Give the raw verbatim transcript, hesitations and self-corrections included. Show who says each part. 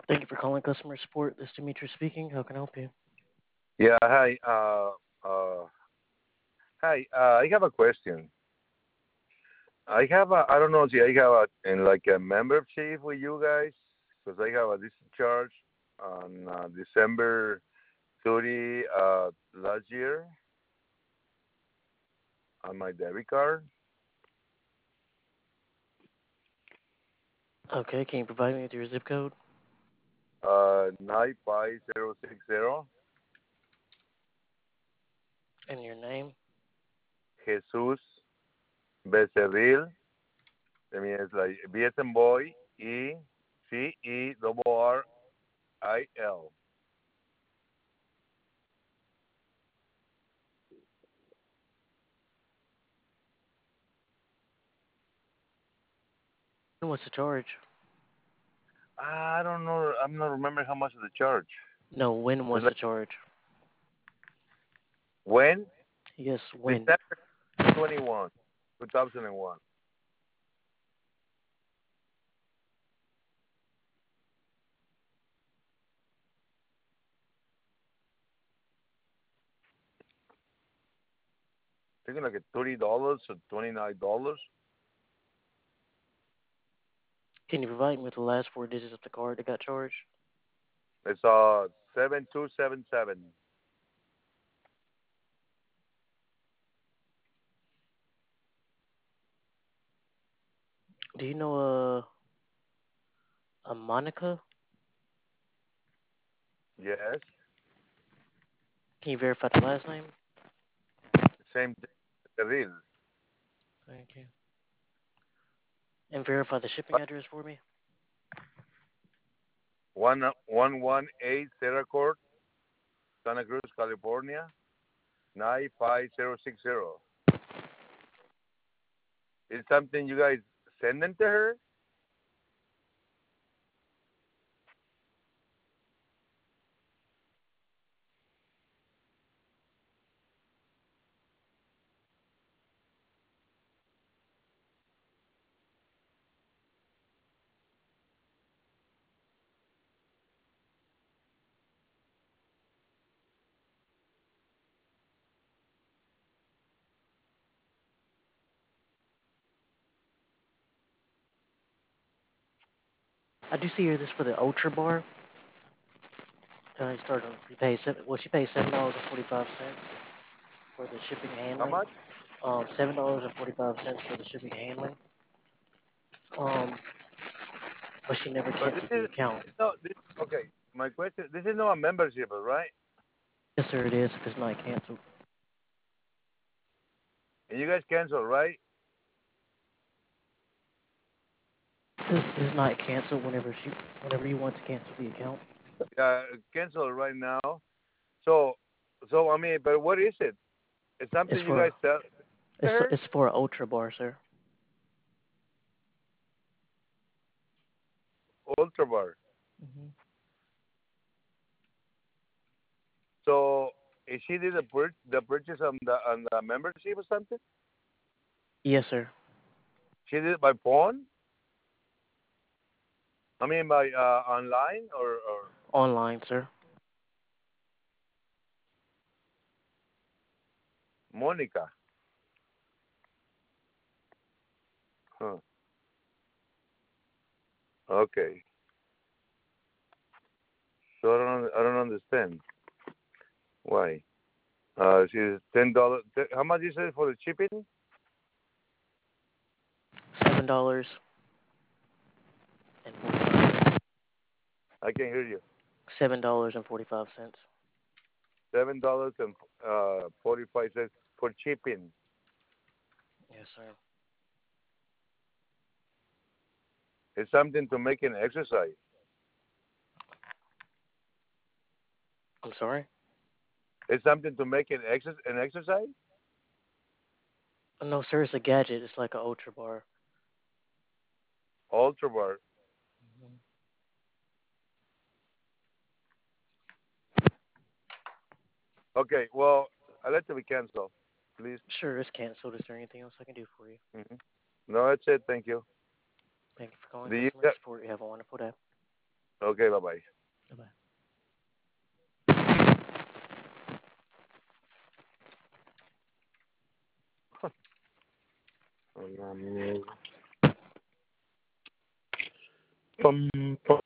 Speaker 1: Thank you for calling customer support. This is Dimitri speaking. How can I help you?
Speaker 2: Yeah, hi. Uh, uh, hi. Uh, I have a question. I have a, I don't know if I have a, in like a membership with you guys because I have a discharge on uh, December thirtieth uh, last year on my debit card.
Speaker 1: Okay, can you provide me with your zip code
Speaker 2: Uh, nine five zero six zero.
Speaker 1: and your name?
Speaker 2: Jesus Becerril. I mean, it's like B as in boy, E, C, E, double R, I, L.
Speaker 1: And what's the charge?
Speaker 2: I don't know. I'm not remember how much of the charge.
Speaker 1: No, when
Speaker 2: It's
Speaker 1: was
Speaker 2: like
Speaker 1: the charge?
Speaker 2: when
Speaker 1: Yes, when.
Speaker 2: December twenty one, two thousand and one. I think like thirty dollars or twenty nine dollars.
Speaker 1: Can you provide me with the last four digits of the card that got charged?
Speaker 2: It's uh seven two seven seven.
Speaker 1: Do you know uh, a Monica?
Speaker 2: Yes,
Speaker 1: Can you verify the last name?
Speaker 2: same thing. The real
Speaker 1: Thank you. And verify the shipping address for me?
Speaker 2: one one one eight Sarah Court, Santa Cruz, California nine five zero six zero. Is something you guys sending to her?
Speaker 1: I do see here this for the Ultra Bar. Uh, you start on, you pay seven, well, she pays seven dollars and forty-five cents for the shipping and
Speaker 2: How
Speaker 1: handling.
Speaker 2: much?
Speaker 1: Um, seven dollars and forty-five cents for the shipping and handling. Um, but she never
Speaker 2: But this
Speaker 1: canceled the
Speaker 2: is
Speaker 1: account.
Speaker 2: no. This, okay, my question. This is not a membership, right?
Speaker 1: Yes, sir, it is if it's not canceled.
Speaker 2: And you guys cancel, right?
Speaker 1: This is not canceled whenever she, whenever you want to cancel the account.
Speaker 2: Yeah, cancel right now. So, so I mean, but what is it? It's
Speaker 1: It's
Speaker 2: something you
Speaker 1: for
Speaker 2: guys sell to
Speaker 1: it's
Speaker 2: her?
Speaker 1: it's for Ultra Bar, sir.
Speaker 2: Ultra bar.
Speaker 1: Hmm.
Speaker 2: So, is she did the pur- the purchase on the on the membership or something?
Speaker 1: Yes, sir.
Speaker 2: She did it by phone? I mean, by uh, online or or
Speaker 1: Online, sir.
Speaker 2: Monica? Huh. Okay. So I don't I don't understand why. Uh, she's ten dollars. How much you said for the shipping?
Speaker 1: Seven dollars and forty-five cents.
Speaker 2: I can hear you.
Speaker 1: Seven dollars and forty-five cents.
Speaker 2: Seven dollars and uh forty five cents for shipping.
Speaker 1: Yes, sir.
Speaker 2: It's something to make an exercise.
Speaker 1: I'm sorry.
Speaker 2: It's something to make an exercise. An exercise.
Speaker 1: No, sir. It's a gadget. It's like an Ultra Bar.
Speaker 2: Ultra bar.
Speaker 1: Hmm.
Speaker 2: Okay. Well, I let to be canceled, please.
Speaker 1: Sure, it's canceled. Is there anything else I can do for you?
Speaker 2: Hmm. No, that's it. Thank you.
Speaker 1: Thank you for calling
Speaker 2: Do you
Speaker 1: customer support. You have a wonderful day.
Speaker 2: Okay, bye bye.
Speaker 1: Bye bye.
Speaker 2: Pum, pum.